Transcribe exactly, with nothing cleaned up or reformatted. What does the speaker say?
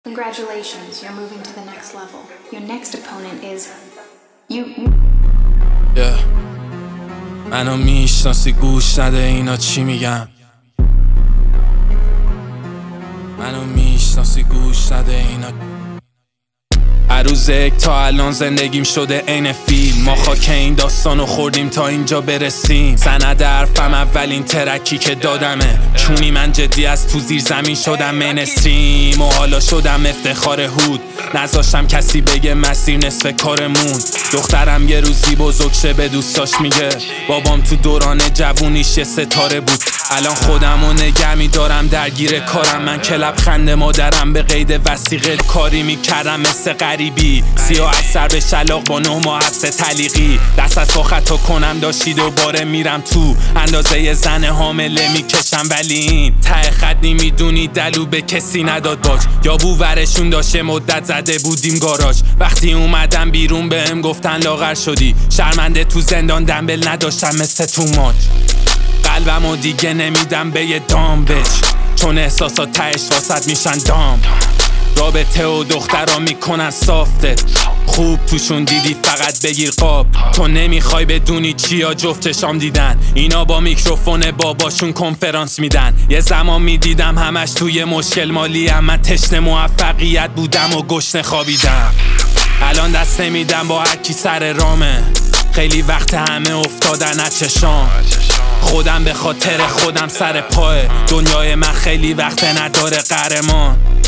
Congratulations, you're moving to the next level. Your next opponent is you. Yeah. منو میشناسی گوش نده اینا چی میگن. منو میشناسی گوش نده اینا. عروض یک تا الان زندگیم شده عین فیلم. ما خاک این داستانو خوردیم تا اینجا برسیم. سند حرفم اولین ترکی که دادمه. چونی من جدی از تو زیر زمین شدم مینستریم و حالا شدم افتخار هود. نذاشتم کسی بگه مسیر نصف کارمون. دخترم یه روزی بزرگ شه به دوستاش میگه بابام تو دوران جوونیش یه ستاره بود. الان خودمو نگه میدارم درگیر کارم. من که لبخند مادرم به قید وثیقه کاری میکردم مثل غریبی. سیاه اکثر به شلاق با نه ماه حبس تعلیقی. دست از پا خطا کنم داشتی دوباره میرم تو. اندازه ی زن حامله میکشم ولی این ته خط نمیدونی دلو به کسی نداد باج. یا بوورشون داشته مدت زده بودیم گاراژ. وقتی اومدم بیرون بهم گفتن لاغر شدی. شرمنده تو زندان دنبل نداشتم مثل تو ماج. قلبمو دیگه نمیدم به یه دام بچ، چون احساسات تهش واسط میشن دام. رابطه و دخترا میکنن صافتت. خوب توشون دیدی فقط بگیر قاب. تو نمیخوای بدونی چیا جفتشام دیدن. اینا با میکروفون باباشون کنفرانس میدن. یه زمان میدیدم همش توی مشکل مالی هم. من تشنه موفقیت بودم و گشنه خوابیدم. الان دست نمیدم با هر کی سر رامه. خیلی وقت همه افتادن از چشام. خودم به خاطر خودم سر پاه. دنیای من خیلی وقت نداره قهرمان.